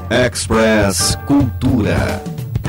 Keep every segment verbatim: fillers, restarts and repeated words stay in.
Express Cultura.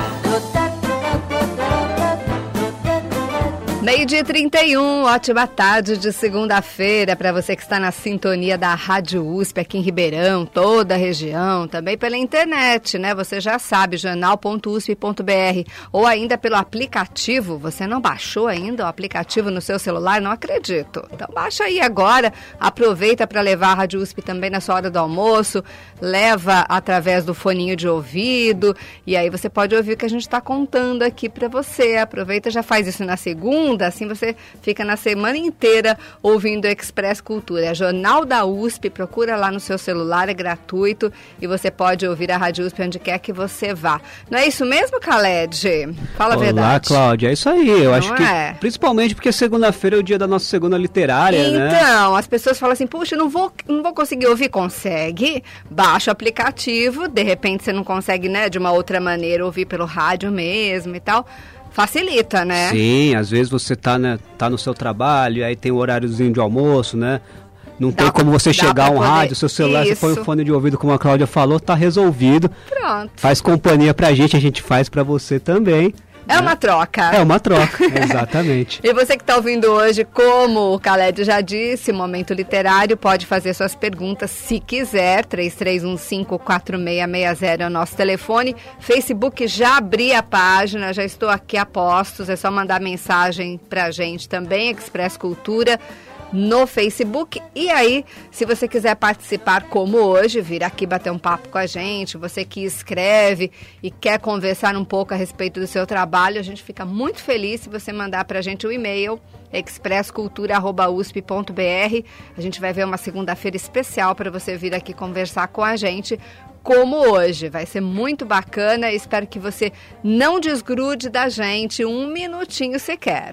Meio-dia e trinta e um, ótima tarde de segunda-feira para você que está na sintonia da Rádio U S P aqui em Ribeirão, toda a região, também pela internet, né? Você já sabe, jornal ponto u s p ponto b r, ou ainda pelo aplicativo. Você não baixou ainda o aplicativo no seu celular? Não acredito. Então baixa aí agora, aproveita para levar a Rádio U S P também na sua hora do almoço, leva através do foninho de ouvido, e aí você pode ouvir o que a gente está contando aqui para você. Aproveita, já faz isso na segunda, assim você fica na semana inteira ouvindo o Express Cultura. É Jornal da U S P, procura lá no seu celular, é gratuito e você pode ouvir a Rádio U S P onde quer que você vá. Não é isso mesmo, Khaled? Fala a verdade. Olá, Cláudia, é isso aí. Eu Não acho que, é? principalmente porque segunda-feira é o dia da nossa segunda literária, então, né? Então, as pessoas falam assim, puxa, não vou, não vou conseguir ouvir. Consegue, baixa o aplicativo, de repente você não consegue, né, de uma outra maneira ouvir pelo rádio mesmo e tal. Facilita, né? Sim, às vezes você tá, né, tá no seu trabalho, aí tem o horáriozinho de almoço, né? Não Dá tem como você pra- dá chegar a um pra poder- rádio, seu celular, você põe Isso. o fone de ouvido, como a Cláudia falou, tá resolvido. Pronto. Faz companhia pra gente, a gente faz pra você também. É uma troca. É uma troca, exatamente. E você que está ouvindo hoje, como o Khaled já disse, Momento Literário, pode fazer suas perguntas se quiser. três três um cinco, quatro seis seis zero é o nosso telefone. Facebook, já abri a página, já estou aqui a postos. É só mandar mensagem pra gente também, Express Cultura, no Facebook. E aí, se você quiser participar como hoje, vir aqui bater um papo com a gente, você que escreve e quer conversar um pouco a respeito do seu trabalho, a gente fica muito feliz se você mandar pra gente o e-mail express cultura arroba u s p ponto b r. A gente vai ver uma segunda-feira especial para você vir aqui conversar com a gente como hoje. Vai ser muito bacana. Espero que você não desgrude da gente um minutinho sequer.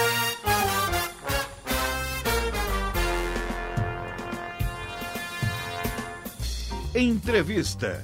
Entrevista.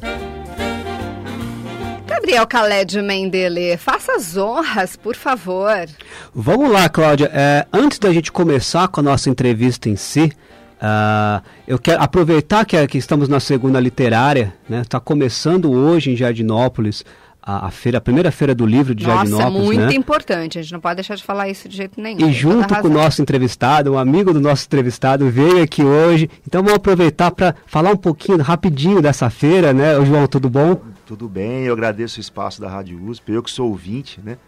Gabriel Khaled Mendele, faça as honras, por favor. Vamos lá, Cláudia. É, antes da gente começar com a nossa entrevista em si, uh, eu quero aproveitar que, que estamos na segunda literária, né? Está começando hoje em Jardinópolis a, a feira, a primeira feira do livro de Nossa, Jardinópolis, muito né? importante, a gente não pode deixar de falar isso de jeito nenhum. E junto com o nosso entrevistado, um amigo do nosso entrevistado veio aqui hoje. Então vamos aproveitar para falar um pouquinho, rapidinho dessa feira, né? Ô, João, tudo bom? Tudo bem, eu agradeço o espaço da Rádio U S P, eu que sou ouvinte, né?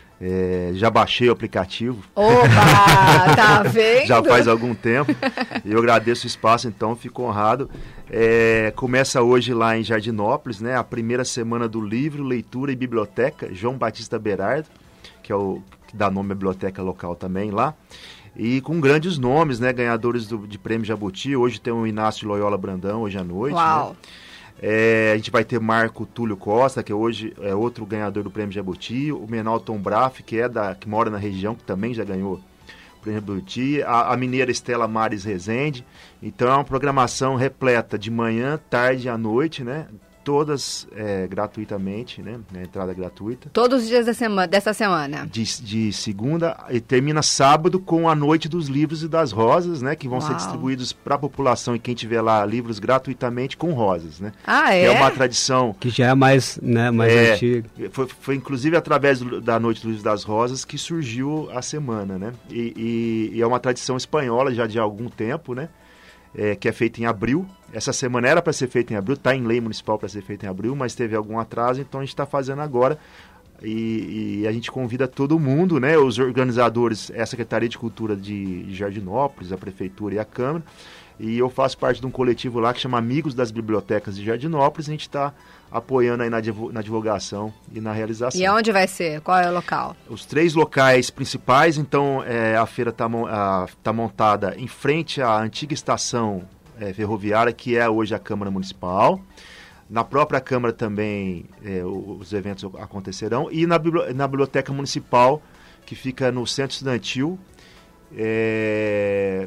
É, já baixei o aplicativo. Opa, tá vendo? Já faz algum tempo. Eu agradeço o espaço, então fico honrado. É, começa hoje lá em Jardinópolis, né? A primeira semana do livro, leitura e biblioteca, João Batista Berardo, que é o que dá nome à biblioteca local também lá. E com grandes nomes, né? Ganhadores do, de prêmio Jabuti. Hoje tem o Inácio de Loyola Brandão, hoje à noite. Uau! Né? É, a gente vai ter Marco Túlio Costa, que hoje é outro ganhador do Prêmio Jabuti, o Menal Tom Braff, que, é da, que mora na região, que também já ganhou o Prêmio Jabuti, a, a mineira Estela Mares Rezende. Então é uma programação repleta de manhã, tarde e à noite, né? Todas é, gratuitamente, né? A entrada gratuita. Todos os dias da semana, dessa semana. De, de segunda, e termina sábado com a Noite dos Livros e das Rosas, né? Que vão Uau. ser distribuídos para a população e quem tiver lá livros gratuitamente com rosas, né? Ah, é? Que é uma tradição... Que já é mais, né, mais é, antigo. Foi, foi inclusive através do, da Noite dos Livros e das Rosas que surgiu a semana, né? E, e, e é uma tradição espanhola já de algum tempo, né? É, que é feita em abril. Essa semana era para ser feita em abril, está em lei municipal para ser feita em abril, mas teve algum atraso, então a gente está fazendo agora. E, e a gente convida todo mundo, né? Os organizadores, é a Secretaria de Cultura de, de Jardinópolis, a Prefeitura e a Câmara. E eu faço parte de um coletivo lá que chama Amigos das Bibliotecas de Jardinópolis. A gente está apoiando aí na, na divulgação e na realização. E aonde vai ser? Qual é o local? Os três locais principais, então é, a feira está tá montada em frente à antiga estação é, ferroviária, que é hoje a Câmara Municipal. Na própria Câmara também é, os eventos acontecerão. E na, na Biblioteca Municipal, que fica no Centro Estudantil, é,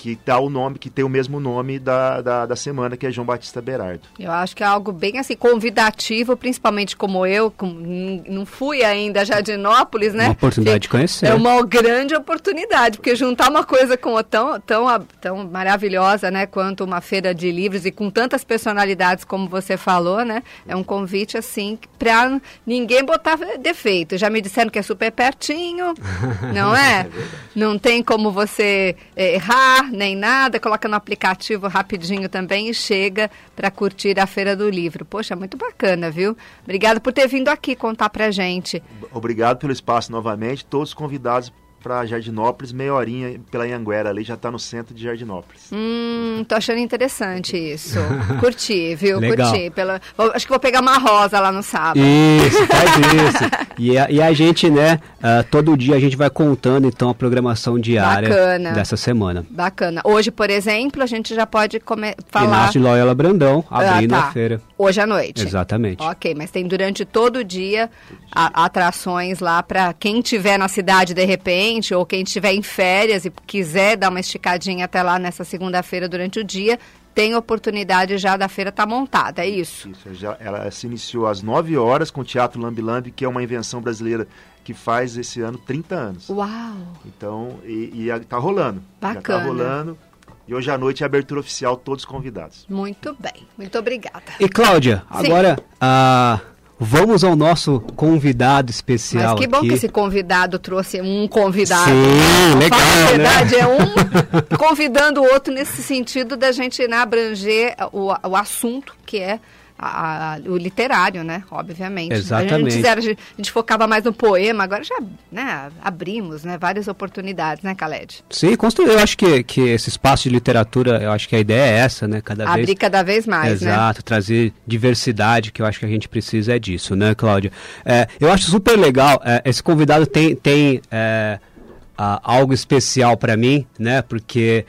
que dá o nome, que tem o mesmo nome da, da, da semana, que é João Batista Berardo. Eu acho que é algo bem assim, convidativo, principalmente como eu, com, não fui ainda a Jardinópolis, né? Uma oportunidade de conhecer. É uma grande oportunidade, porque juntar uma coisa com outra tão, tão, tão maravilhosa, né, quanto uma feira de livros e com tantas personalidades como você falou, né? É um convite, assim, para ninguém botar defeito. Já me disseram que é super pertinho, não é? É não tem como você errar, nem nada, coloca no aplicativo rapidinho também e chega para curtir a Feira do Livro. Poxa, muito bacana, viu? Obrigada por ter vindo aqui contar pra gente. Obrigado pelo espaço novamente, todos convidados para Jardinópolis, meia horinha pela Anhanguera, ali já está no centro de Jardinópolis. Hum, tô achando interessante isso. Curti, viu? Legal. Curti. Pela... Acho que vou pegar uma rosa lá no sábado. Isso, faz isso. E a, e a gente, né, uh, todo dia a gente vai contando, então, a programação diária Bacana. dessa semana. Bacana. Hoje, por exemplo, a gente já pode come... falar... Inácio de Loyola Brandão, abrindo ah, tá. a feira. Hoje à noite. Exatamente. Ok, mas tem durante todo o dia a, atrações lá para quem tiver na cidade de repente, ou quem estiver em férias e quiser dar uma esticadinha até lá nessa segunda-feira durante o dia, tem oportunidade já da feira estar tá montada, é isso? Isso, já, ela se iniciou às nove horas com o Teatro Lambi Lambi, que é uma invenção brasileira que faz esse ano trinta anos. Uau! Então, e está rolando. Bacana. Já está rolando. E hoje à noite é a abertura oficial, todos convidados. Muito bem, muito obrigada. E Cláudia, Sim. agora... Uh... Vamos ao nosso convidado especial. Mas que bom aqui. que esse convidado trouxe um convidado. Sim, legal, Na verdade, né? é um convidando o outro nesse sentido da gente né, abranger o, o assunto que é a, a, o literário, né? Obviamente. Exatamente. A gente, a gente focava mais no poema, agora já né, abrimos né, várias oportunidades, né, Khaled? Sim, eu acho que, que esse espaço de literatura, eu acho que a ideia é essa, né? Cada Abrir vez... cada vez mais, Exato, né? Exato, trazer diversidade, que eu acho que a gente precisa é disso, né, Cláudia? É, eu acho super legal, é, esse convidado tem, tem é, a, algo especial para mim, né? Porque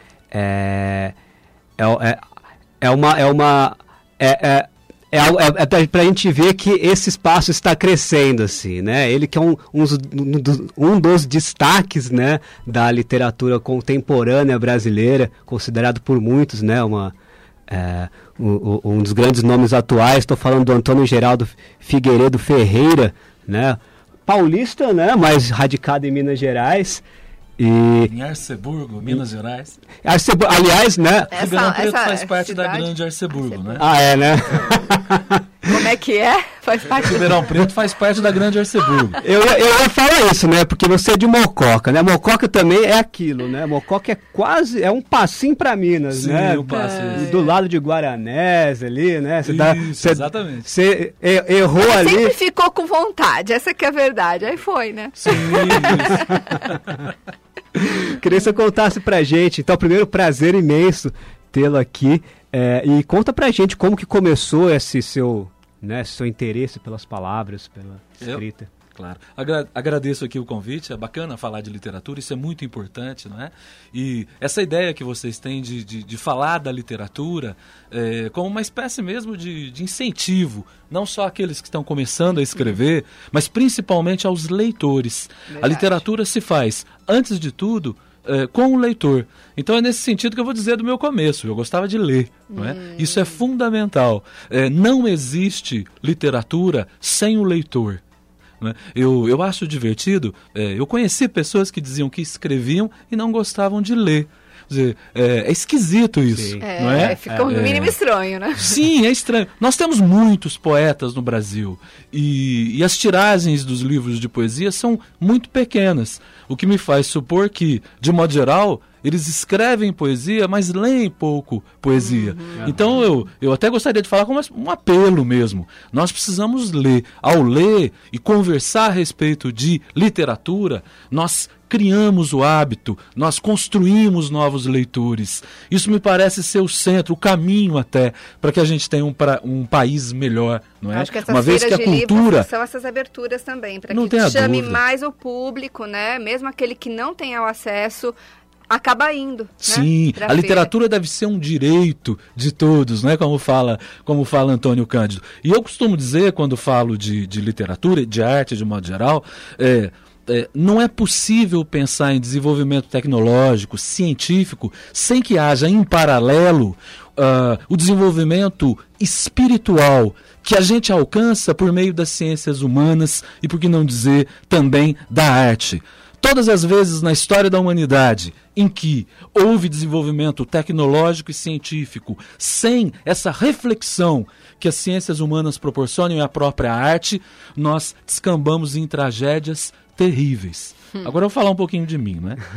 é, é, é, é uma... É uma é, é, É, é, é para a gente ver que esse espaço está crescendo, assim, né? Ele que é um, um, um dos destaques, né, da literatura contemporânea brasileira, considerado por muitos, né, uma, é, um, um dos grandes nomes atuais. Estou falando do Antônio Geraldo Figueiredo Ferreira, né? Paulista, né, mas radicado em Minas Gerais. E... Em Arceburgo, Minas Gerais. Arceburgo, aliás, né? Essa, Ribeirão Preto faz parte cidade? da grande Arceburgo, Arceburgo, né? Ah, é, né? Como é que é? Faz parte Ribeirão Preto faz parte da grande Arceburgo. Eu, eu ia falar isso, né? Porque você é de Mococa, né? Mococa também é aquilo, né? Mococa é quase, é um passinho para Minas, Sim, né? um passo. É, do lado de Guaranés ali, né? Cê isso, dá, cê, exatamente. Você errou Você ali. sempre ficou com vontade, essa que é a verdade. Aí foi, né? Sim, isso. Queria que você contasse pra gente. Então, primeiro, prazer imenso tê-lo aqui. É, e conta pra gente como que começou esse seu, né, seu interesse pelas palavras, pela escrita. Eu, claro. Agra- agradeço aqui o convite. É bacana falar de literatura, isso é muito importante, não é? E essa ideia que vocês têm de, de, de falar da literatura é, como uma espécie mesmo de, de incentivo, não só àqueles que estão começando a escrever, mas principalmente aos leitores. Verdade. A literatura se faz, antes de tudo, é, com o leitor. Então é nesse sentido que eu vou dizer do meu começo. Eu gostava de ler, não é? Hum. Isso é fundamental. É, não existe literatura sem o leitor. Eu, eu acho divertido, é, eu conheci pessoas que diziam que escreviam e não gostavam de ler. Quer dizer, é, é esquisito isso, é, não é? Fica um é, mínimo estranho, né? Sim, é estranho. Nós temos muitos poetas no Brasil e, e as tiragens dos livros de poesia são muito pequenas, o que me faz supor que, de modo geral, eles escrevem poesia, mas leem pouco poesia. Uhum. Então eu, eu até gostaria de falar como um apelo mesmo. Nós precisamos ler. Ao ler e conversar a respeito de literatura, nós criamos o hábito, nós construímos novos leitores. Isso me parece ser o centro, o caminho até, para que a gente tenha um, pra, um país melhor, não é? Acho que essas Uma vez que a cultura são essas aberturas também, para que chame dúvida. mais o público, né? Mesmo aquele que não tenha o acesso, acaba indo. Sim, né? a literatura deve ser um direito de todos, né? Como fala, como fala Antônio Cândido. E eu costumo dizer, quando falo de, de literatura, de arte de modo geral, é, é, não é possível pensar em desenvolvimento tecnológico, científico, sem que haja em paralelo uh, o desenvolvimento espiritual que a gente alcança por meio das ciências humanas e, por que não dizer, também da arte. Todas as vezes na história da humanidade em que houve desenvolvimento tecnológico e científico sem essa reflexão que as ciências humanas proporcionam e a própria arte, nós descambamos em tragédias terríveis. Hum. Agora eu vou falar um pouquinho de mim, né?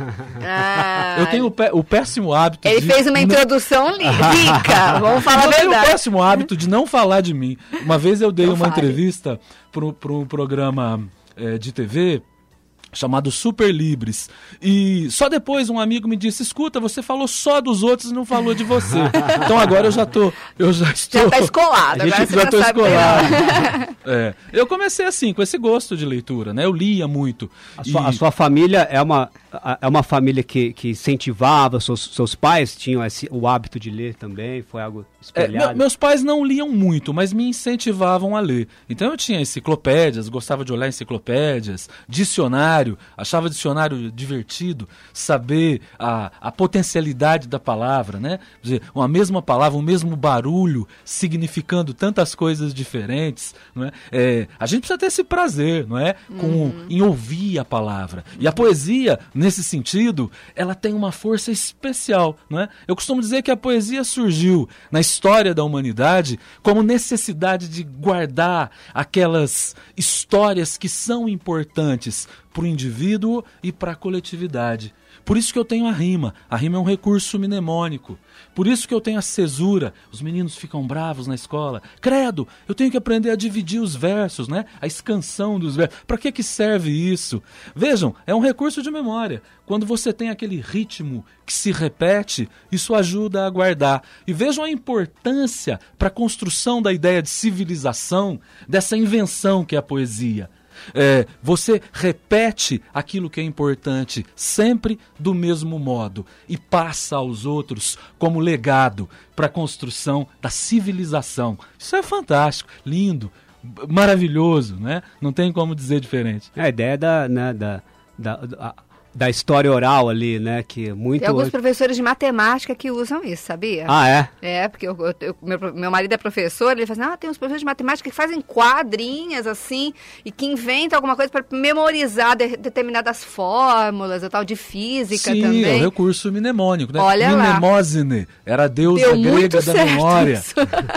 Ah, eu tenho o, pé, o péssimo hábito ele de... Ele fez uma introdução rica, vamos falar eu a verdade. Eu tenho o péssimo hábito de não falar de mim. Uma vez eu dei não uma fale. entrevista para um programa é, de T V... chamado Super Libres. E só depois um amigo me disse, escuta, você falou só dos outros e não falou de você. Então agora eu já tô, eu já estou... Já tá escolado, agora você já já tô sabe escolado. É. Eu comecei assim, com esse gosto de leitura, né? Eu lia muito. A sua, e... a sua família é uma, é uma família que, que incentivava, seus, seus pais tinham esse, o hábito de ler também? Foi algo espelhado? É, meus pais não liam muito, mas me incentivavam a ler. Então eu tinha enciclopédias, gostava de olhar enciclopédias, dicionário, achava dicionário divertido, saber a, a potencialidade da palavra, né? Quer dizer, uma mesma palavra, um mesmo barulho, significando tantas coisas diferentes, não é? É, a gente precisa ter esse prazer, não é? Com, uhum. em ouvir a palavra. E a poesia, nesse sentido, ela tem uma força especial, não é? Eu costumo dizer que a poesia surgiu na história da humanidade como necessidade de guardar aquelas histórias que são importantes para o indivíduo e para a coletividade. Por isso que eu tenho a rima. A rima é um recurso mnemônico. Por isso que eu tenho a cesura. Os meninos ficam bravos na escola. Credo, eu tenho que aprender a dividir os versos, né? A escansão dos versos. Para que que serve isso? Vejam, é um recurso de memória. Quando você tem aquele ritmo que se repete, isso ajuda a guardar. E vejam a importância para a construção da ideia de civilização, dessa invenção que é a poesia. É, você repete aquilo que é importante sempre do mesmo modo e passa aos outros como legado para a construção da civilização. Isso é fantástico, lindo, maravilhoso, né? Não tem como dizer diferente. É a ideia da, né, da, da, da, da história oral ali, né? Que muito... Tem alguns professores de matemática que usam isso, sabia? Ah, é? É, porque eu, eu, meu, meu marido é professor, ele fala assim, ah, tem uns professores de matemática que fazem quadrinhas, assim, e que inventam alguma coisa para memorizar de, determinadas fórmulas, ou tal, de física Sim, também. Sim, é o recurso mnemônico, né? Olha Mnemosine, era a deusa Deu grega muito da certo memória. Isso.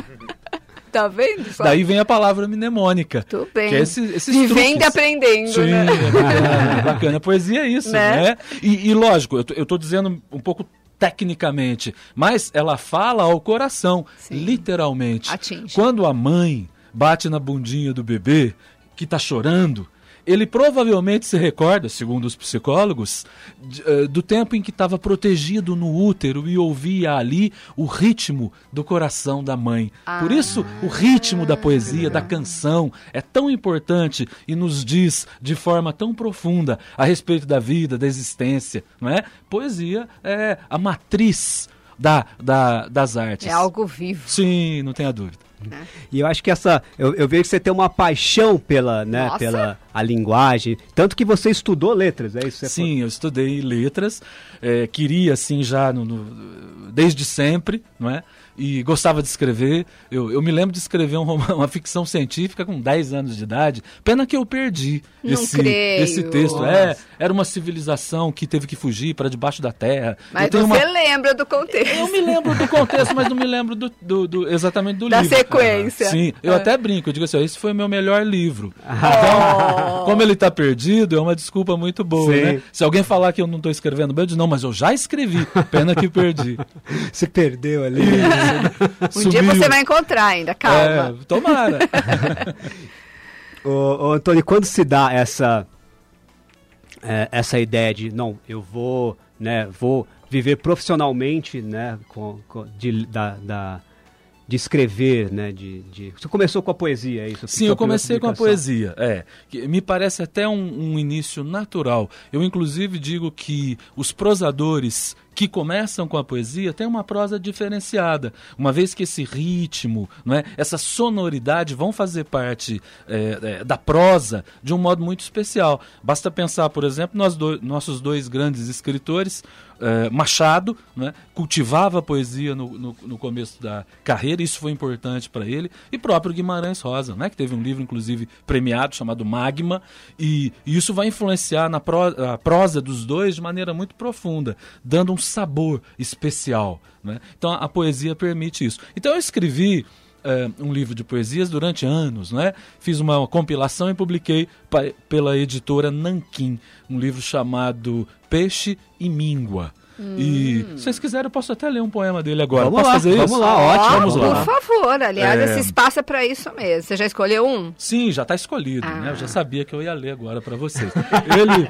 Tá vendo? Só? Daí vem a palavra mnemônica. Tudo bem. Que é esse, esses Vivendo truques. e aprendendo, Sim, né? é bacana, é bacana. A poesia é isso, né? né? E, e lógico, eu tô, eu tô dizendo um pouco tecnicamente, mas ela fala ao coração, Sim. literalmente. Atinge. Quando a mãe bate na bundinha do bebê, que tá chorando, ele provavelmente se recorda, segundo os psicólogos, de, uh, do tempo em que estava protegido no útero e ouvia ali o ritmo do coração da mãe. Ah. Por isso, o ritmo da poesia, da canção, é tão importante e nos diz de forma tão profunda a respeito da vida, da existência, não é? Poesia é a matriz da, da, das artes. É algo vivo. Sim, não tenha dúvida. É. E eu acho que essa, eu, eu vejo que você tem uma paixão pela, né, pela a linguagem, tanto que você estudou letras, é isso? Que você Sim, falou? Eu estudei letras, é, queria assim já no, no, desde sempre, não é? E gostava de escrever. Eu, eu me lembro de escrever um, uma ficção científica com dez anos de idade. Pena que eu perdi esse, esse texto. Nossa. É, era uma civilização que teve que fugir para debaixo da terra. Mas você uma... lembra do contexto. Eu me lembro do contexto, mas não me lembro do, do, do, exatamente do da livro. Da sequência. Sim, eu é. até brinco. Eu digo assim, ó, esse foi o meu melhor livro. Então, oh. como ele está perdido, é uma desculpa muito boa, né? Se alguém falar que eu não estou escrevendo bem, eu digo, não, mas eu já escrevi. Pena que perdi. Você perdeu ali. Um dia você vai encontrar ainda, calma. É, tomara. ô, ô, Antônio, quando se dá essa, é, essa ideia de, não, eu vou, né, vou viver profissionalmente, né, com, com, de, da, da, de escrever, né? De, de... Você começou com a poesia, é isso? Sim, eu comecei com a poesia, é. Que me parece até um, um início natural. Eu, inclusive, digo que os prosadores que começam com a poesia têm uma prosa diferenciada, uma vez que esse ritmo, não é, essa sonoridade vão fazer parte é, é, da prosa de um modo muito especial. Basta pensar, por exemplo, nós do, nossos dois grandes escritores, é, Machado, né, cultivava a poesia no, no, no começo da carreira, isso foi importante para ele, e próprio Guimarães Rosa, né, que teve um livro, inclusive, premiado, chamado Magma, e, e isso vai influenciar na pro, a prosa dos dois de maneira muito profunda, dando um sabor especial, né? Então a, a poesia permite isso. Então eu escrevi é, um livro de poesias durante anos, né? Fiz uma, uma compilação e publiquei pa, pela editora Nanquim, um livro chamado Peixe e Míngua. Hum. E se vocês quiserem eu posso até ler um poema dele agora. Vamos posso lá, fazer vamos isso? lá, ótimo. Oh, vamos por lá. favor, aliás, É. esse espaço é para isso mesmo. Você já escolheu um? Sim, já está escolhido, Ah. né? Eu já sabia que eu ia ler agora para vocês. Ele...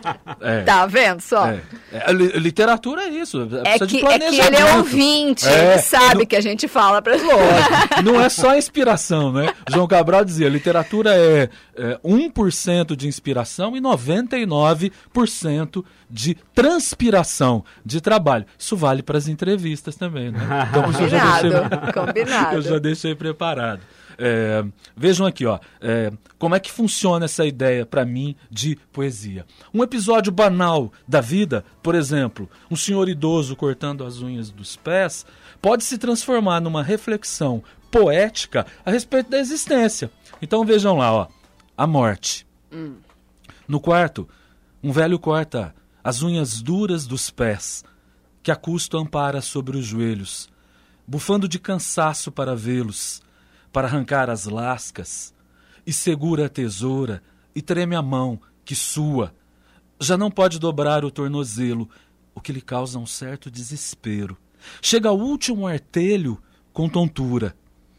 É. Tá vendo só? É. É, li- literatura é isso. É precisa de que, é que ele é planejamento. ouvinte, É, ele sabe não- que a gente fala pra Lógico, não é só inspiração, né? João Cabral dizia, literatura é, é um por cento de inspiração e noventa e nove por cento de transpiração, de trabalho. Isso vale para as entrevistas também, né? Então, por isso eu já deixei, Combinado, combinado. eu já deixei preparado. É, vejam aqui, ó, é, como é que funciona essa ideia para mim de poesia. Um episódio banal da vida, por exemplo, um senhor idoso cortando as unhas dos pés, pode se transformar numa reflexão poética a respeito da existência. Então vejam lá, ó, a morte. Hum. No quarto, um velho corta as unhas duras dos pés, que a custo ampara sobre os joelhos, bufando de cansaço para vê-los, para arrancar as lascas, e segura a tesoura, e treme a mão, que sua. Já não pode dobrar o tornozelo, o que lhe causa um certo desespero. Chega ao último artelho com tontura.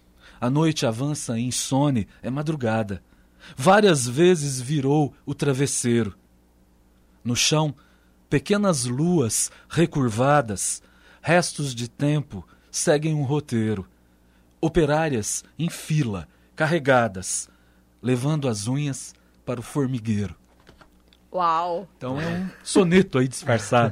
A noite avança insone, é madrugada. Várias vezes virou o travesseiro. No chão, pequenas luas recurvadas, restos de tempo, seguem um roteiro. Operárias em fila, carregadas, levando as unhas para o formigueiro. Uau! Então é um soneto aí disfarçado.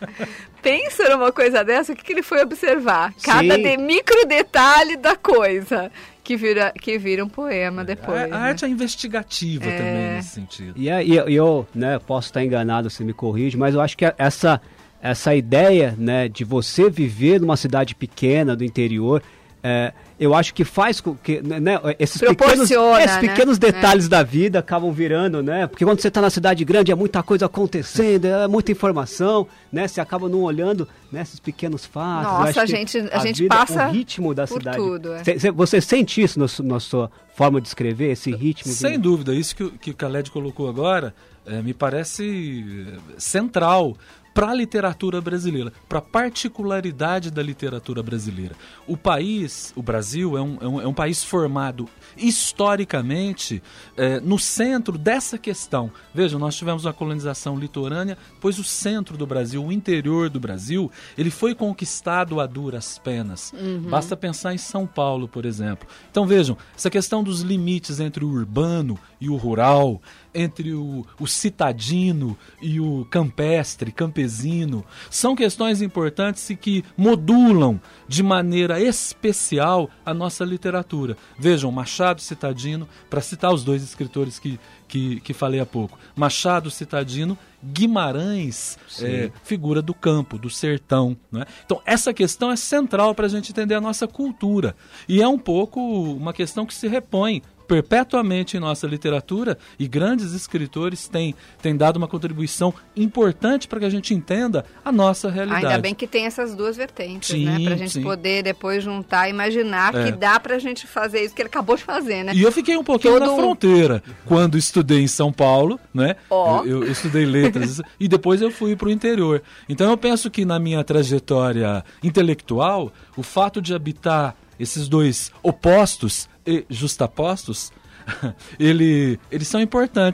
Pensa numa coisa dessa, o que, que ele foi observar? Cada Sim. de, micro detalhe da coisa que vira, que vira um poema depois. A, a né? arte é investigativa É. também nesse sentido. E, é- e eu- e eu, né, posso estar enganado, você me corrige, mas eu acho que essa, essa ideia, né, de você viver numa cidade pequena do interior, é, eu acho que faz com que, né, esses pequenos, Proporciona, esses né? pequenos detalhes da vida acabam virando, né? Porque quando você está na cidade grande é muita coisa acontecendo, é muita informação, né? Você acaba não olhando, né, esses pequenos fatos. Eu Nossa, acho a que gente- a gente vida, passa o ritmo da por cidade. tudo, é. Cê- cê- Você sente isso no, su- na sua forma de escrever, esse ritmo? de- Sem dúvida, isso que, o- que o Khaled colocou agora eh, me parece eh, central para a literatura brasileira, para a particularidade da literatura brasileira. O país, o Brasil, é um, é um, é um país formado historicamente eh, no centro dessa questão. Vejam, nós tivemos uma colonização litorânea, pois o centro do Brasil, o interior do Brasil, ele foi conquistado a duras penas. Basta pensar em São Paulo, por exemplo. Então vejam, essa questão dos limites entre o urbano e o rural, entre o, o citadino e o campestre, campesino, são questões importantes e que modulam de maneira especial a nossa literatura. Vejam, Machado, Citadino, para citar os dois escritores que, que, que falei há pouco. Machado, Citadino, Guimarães, é, figura do campo, do sertão. Né? Então, essa questão é central para a gente entender a nossa cultura. E é um pouco uma questão que se repõe perpetuamente em nossa literatura, e grandes escritores têm, têm dado uma contribuição importante para que a gente entenda a nossa realidade. Ainda bem que tem essas duas vertentes, Sim, né? Pra gente sim. poder depois juntar e imaginar É. que dá pra gente fazer isso que ele acabou de fazer, né? E eu fiquei um pouquinho Todo na um- fronteira quando estudei em São Paulo, né? Ó. Eu, eu estudei letras e depois eu fui para o interior. Então eu penso que na minha trajetória intelectual, o fato de habitar esses dois opostos e justapostos, ele, eles são importantes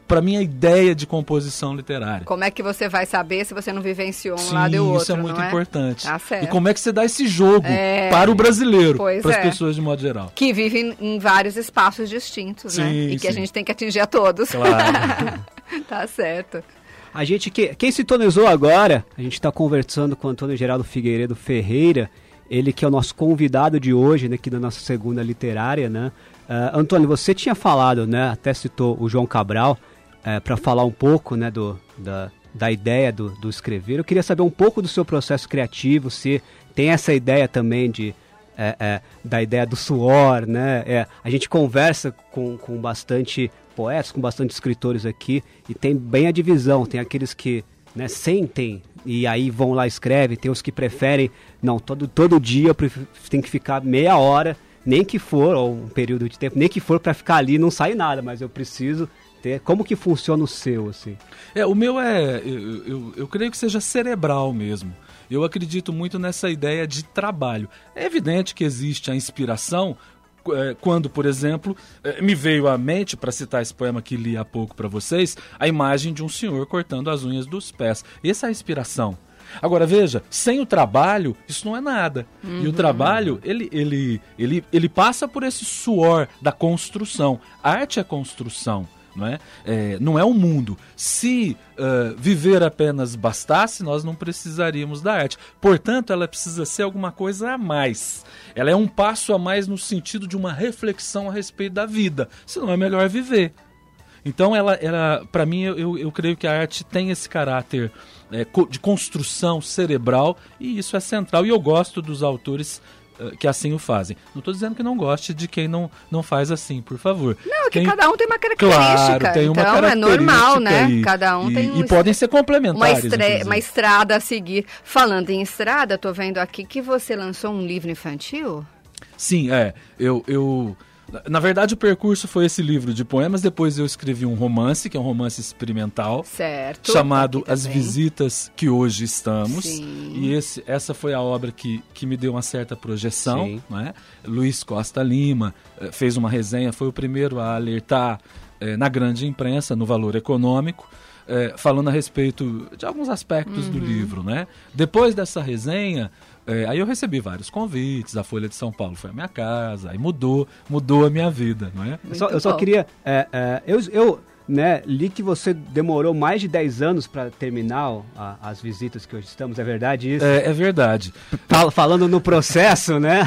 para mim, a ideia de composição literária. Como é que você vai saber se você não vivenciou um Sim, lado e o outro, isso é muito não é? importante. Tá certo. E como é que você dá esse jogo É. para o brasileiro, Pois para as é. pessoas de modo geral. Que vivem em vários espaços distintos, né? Sim, E que sim. a gente tem que atingir a todos. Claro. Tá certo. A gente, que, quem sintonizou agora, a gente está conversando com o Antônio Geraldo Figueiredo Ferreira, ele que é o nosso convidado de hoje, né, aqui da nossa segunda literária, né? Uh, Antônio, você tinha falado, né, até citou o João Cabral, uh, para falar um pouco, né, do, da, da ideia do, do escrever. Eu queria saber um pouco do seu processo criativo, se tem essa ideia também de, é, é, da ideia do suor, né? É, a gente conversa com, com bastante poetas, com bastante escritores aqui, e tem bem a divisão, tem aqueles que, né, sentem e aí vão lá e escrevem, tem os que preferem, não, todo, todo dia eu prefiro, tem que ficar meia hora, nem que for, ou um período de tempo, nem que for para ficar ali, não sai nada, mas eu preciso ter. Como que funciona o seu, assim? É, o meu é, eu, eu, eu creio que seja cerebral mesmo. Eu acredito muito nessa ideia de trabalho. É evidente que existe a inspiração, quando, por exemplo, me veio à mente, para citar esse poema que li há pouco para vocês, a imagem de um senhor cortando as unhas dos pés. Essa é a inspiração. Agora, veja, sem o trabalho, isso não é nada. Uhum. E o trabalho, ele, ele, ele, ele passa por esse suor da construção. A arte é construção. Não é? É, não é um mundo. Se uh, viver apenas bastasse, nós não precisaríamos da arte. Portanto, ela precisa ser alguma coisa a mais. Ela é um passo a mais no sentido de uma reflexão a respeito da vida. Senão é melhor viver. Então, ela, ela, para mim, eu, eu creio que a arte tem esse caráter é, de construção cerebral, e isso é central. E eu gosto dos autores que assim o fazem. Não estou dizendo que não goste de quem não, não faz assim, por favor. Não, é que tem, cada um tem uma característica. Claro, tem uma então característica é normal, né? E, cada um e, tem um E podem ser complementares. Uma, estre... uma estrada a seguir. Falando em estrada, estou vendo aqui que você lançou um livro infantil? Sim, é. Eu... eu... Na verdade, o percurso foi esse livro de poemas. Depois eu escrevi um romance, que é um romance experimental, certo, chamado As Visitas que Hoje Estamos. Sim. E esse, essa foi a obra que, que me deu uma certa projeção. Não é? Luiz Costa Lima eh, fez uma resenha, foi o primeiro a alertar eh, na grande imprensa, no Valor Econômico, eh, falando a respeito de alguns aspectos uhum. do livro. Né? Depois dessa resenha, É, aí eu recebi vários convites, a Folha de São Paulo foi a minha casa, aí mudou, mudou a minha vida, não é? Eu só, eu só queria, é, é, eu, eu né, li que você demorou mais de dez anos para terminar a, as visitas que hoje estamos, é verdade isso? É, é verdade. Fal, falando no processo, né?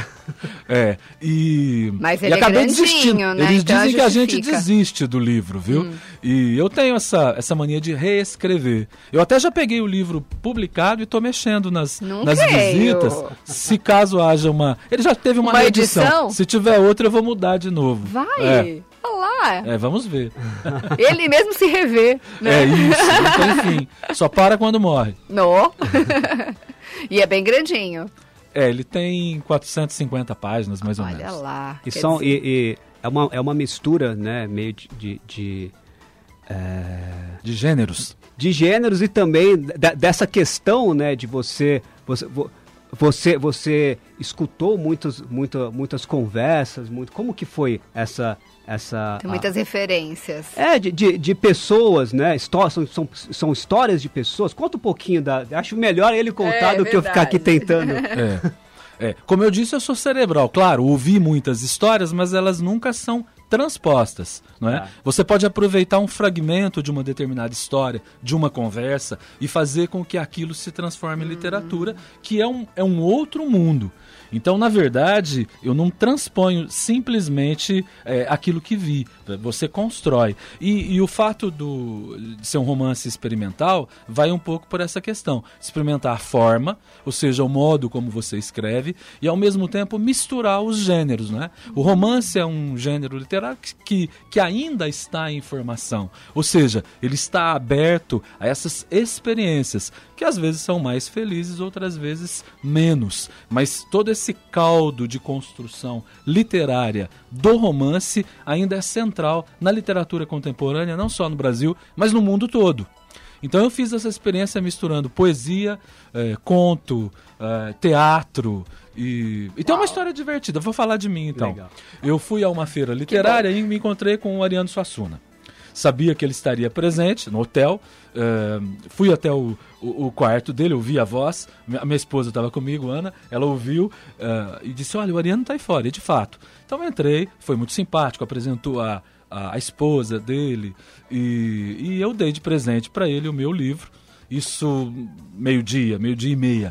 É, e... Mas ele e acabei é grandinho, desistindo. né? Eles então dizem que a gente justifica. desiste do livro, viu? Hum. E eu tenho essa, essa mania de reescrever. Eu até já peguei o livro publicado e estou mexendo nas, nas visitas. Se caso haja uma... Ele já teve uma, uma edição. edição. Se tiver outra, eu vou mudar de novo. Vai! É. Olá! É, vamos ver. Ele mesmo se revê, né? É isso. Então, enfim, só para quando morre. No. E é bem grandinho. É, ele tem quatrocentas e cinquenta páginas, mais ou Olha menos. Olha lá. E, são, e, e é, uma, é uma mistura, né, meio de... de, de, é... de gêneros. De gêneros e também da, dessa questão, né, de você... você Você, você escutou muitos, muita, muitas conversas, muito, como que foi essa... essa Tem muitas a, referências. É, de, de, de pessoas, né? Histó são, são, são histórias de pessoas. Conta um pouquinho da... Acho melhor ele contar é, do verdade. que eu ficar aqui tentando. É, é. Como eu disse, eu sou cerebral. Claro, ouvi muitas histórias, mas elas nunca são transpostas, não é? Ah. Você pode aproveitar um fragmento de uma determinada história, de uma conversa, e fazer com que aquilo se transforme em literatura, que é um, é um outro mundo. Então, na verdade, eu não transponho simplesmente é, aquilo que vi. Você constrói. E, e o fato do, de ser um romance experimental vai um pouco por essa questão. Experimentar a forma, ou seja, o modo como você escreve, e ao mesmo tempo misturar os gêneros, né? O romance é um gênero literário que, que ainda está em formação. Ou seja, ele está aberto a essas experiências, que às vezes são mais felizes, outras vezes menos. Mas todo esse caldo de construção literária do romance ainda é central na literatura contemporânea, não só no Brasil, mas no mundo todo. Então eu fiz essa experiência misturando poesia, eh, conto, eh, teatro e, e tem uma história divertida. Vou falar de mim então. Legal. Eu fui a uma feira literária e me encontrei com o Ariano Suassuna. sabia que ele estaria presente no hotel, uh, fui até o, o, o quarto dele, ouvi a voz, a minha esposa estava comigo, Ana, ela ouviu uh, e disse, olha, o Ariano está aí fora, e de fato. Então eu entrei, foi muito simpático, apresentou a, a, a esposa dele e, e eu dei de presente para ele o meu livro, isso meio-dia, meio-dia e meia.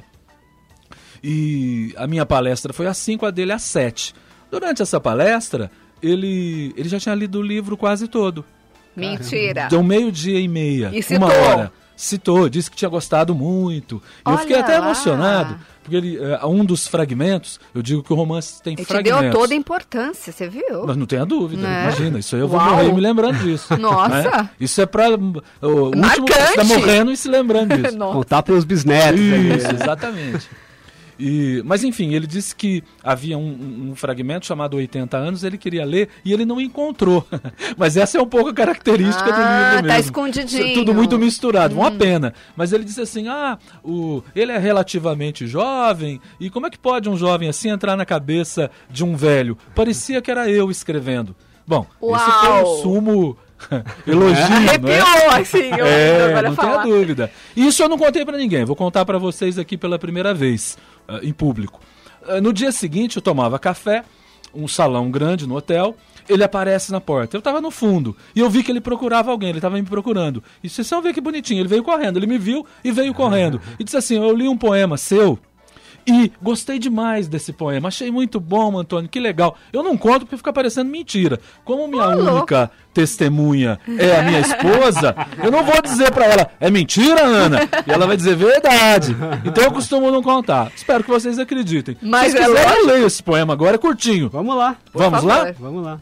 E a minha palestra foi às cinco, a dele às sete. Durante essa palestra, ele, ele já tinha lido o livro quase todo. Mentira. Deu meio-dia e meia, e citou. uma hora. Citou, disse que tinha gostado muito. E eu fiquei até lá. emocionado, porque ele, uh, um dos fragmentos, eu digo que o romance tem ele fragmentos. Te deu toda a importância, você viu? Mas não tenha dúvida, né? Imagina, isso aí eu vou Uau. morrer me lembrando disso. Nossa. Né? Isso é para o último Marcante. que está morrendo e se lembrando disso. Contar para os bisnetos. Isso, exatamente. E, mas enfim, ele disse que havia um, um fragmento chamado oitenta anos, ele queria ler e ele não encontrou. Mas essa é um pouco a característica ah, do livro mesmo. Tá escondidinho. Tudo muito misturado, hum. uma pena. Mas ele disse assim, ah, o, ele é relativamente jovem, e como é que pode um jovem assim entrar na cabeça de um velho? Parecia que era eu escrevendo. Bom, Uau. esse foi um sumo... elogio, arrepiou, não é? assim, eu é, não falar. tenha dúvida. Isso eu não contei pra ninguém, vou contar pra vocês aqui pela primeira vez, uh, em público. Uh, no dia seguinte eu tomava café, um salão grande no hotel, ele aparece na porta. Eu tava no fundo e eu vi que ele procurava alguém, ele tava me procurando. E vocês vão ver que bonitinho, ele veio correndo, ele me viu e veio correndo. E disse assim, eu li um poema seu e gostei demais desse poema, achei muito bom, Antônio, que legal. Eu não conto porque fica parecendo mentira. Como minha oh, única louco. testemunha é a minha esposa, eu não vou dizer pra ela, é mentira, Ana? E ela vai dizer verdade. Então eu costumo não contar. Espero que vocês acreditem. Mas se vocês quiserem, eu leio esse poema agora, é curtinho. Vamos lá. Vamos lá? Vamos lá.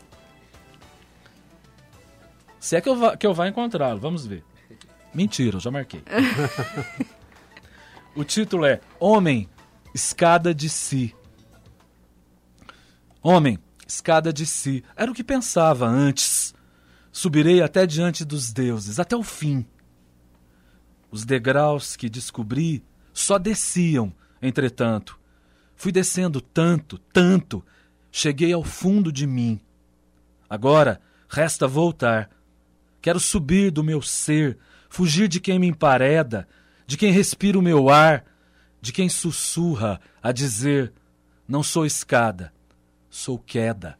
Se é que eu vá, que eu vá encontrá-lo, vamos ver. Mentira, eu já marquei. O título é Homem, Escada de Si. Homem, escada de si. Era o que pensava antes. Subirei até diante dos deuses, até o fim. Os degraus que descobri só desciam, entretanto. Fui descendo tanto, tanto, cheguei ao fundo de mim. Agora resta voltar. Quero subir do meu ser, fugir de quem me empareda, de quem respira o meu ar, de quem sussurra a dizer, não sou escada, sou queda.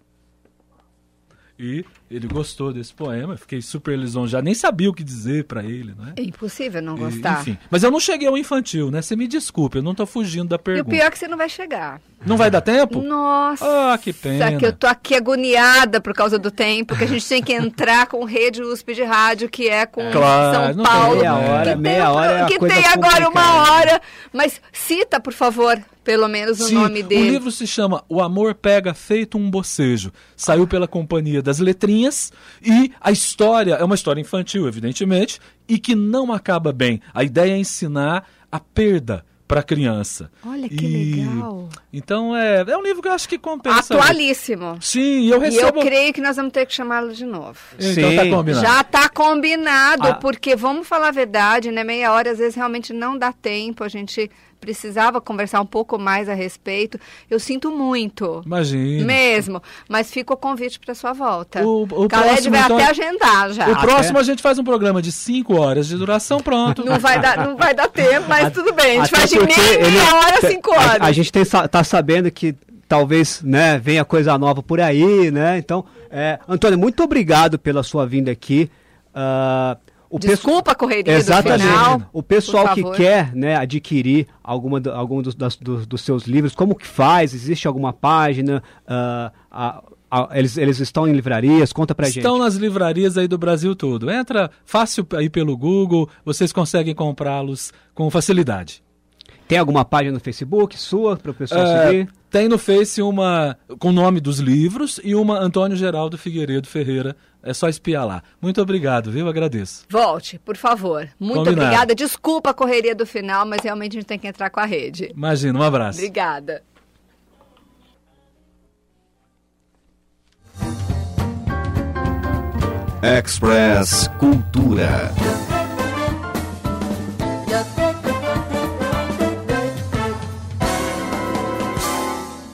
E ele gostou desse poema, fiquei super lisonjeado, nem sabia o que dizer pra ele, não é? É impossível não E, gostar. enfim, mas eu não cheguei ao infantil, né? Você me desculpe, eu não tô fugindo da E pergunta. o pior é que você não vai chegar. Não vai dar tempo? Nossa, Ah, que pena. que eu tô aqui agoniada por causa do tempo, que a gente tem que entrar com rede U S P de rádio, que é com Claro, São não Paulo. Meia hora, que meia tem, hora é a que coisa tem agora uma complicada. hora. Mas cita, por favor, pelo menos o Sim, nome dele. O livro se chama O Amor Pega Feito um Bocejo. Saiu pela Companhia das Letrinhas e a história é uma história infantil, evidentemente, e que não acaba bem. A ideia é ensinar a perda para a criança. Olha que E, legal. Então é, é um livro que eu acho que compensa. Atualíssimo. Sim, eu E eu recebo... creio que nós vamos ter que chamá-lo de novo. Então Sim. tá combinado. Já está combinado, Ah. porque vamos falar a verdade, né? Meia hora às vezes realmente não dá tempo, a gente precisava conversar um pouco mais a respeito. Eu sinto muito, Imagina. mesmo, mas fica o convite para sua volta. O, o Khaled próximo, vai então, até agendar já. O próximo a gente faz um programa de cinco horas de duração, pronto. Não vai dar, não vai dar tempo, mas tudo bem. A gente Até faz de porque meia, ele- meia hora, te- cinco a- horas. A, gente tem, sa- tá sabendo que talvez, né, venha coisa nova por aí, né? Então, é, Antônio, muito obrigado pela sua vinda aqui. Ah, o pesso- Desculpa a correria Exatamente. do final. O pessoal por que favor. quer, né, adquirir alguma, do- algum dos, das- dos, dos seus livros, como que faz? Existe alguma página? Ah, a- a- eles, eles estão em livrarias? Conta pra gente. Estão nas livrarias aí do Brasil todo. Entra fácil aí pelo Google, vocês conseguem comprá-los com facilidade. Tem alguma página no Facebook sua para o pessoal É, seguir? tem no Face uma com o nome dos livros e uma Antônio Geraldo Figueiredo Ferreira. É só espiar lá. Muito obrigado, viu? Agradeço. Volte, por favor. Muito Combinado. obrigada. Desculpa a correria do final, mas realmente a gente tem que entrar com a rede. Imagina, um abraço. Obrigada. Express Cultura.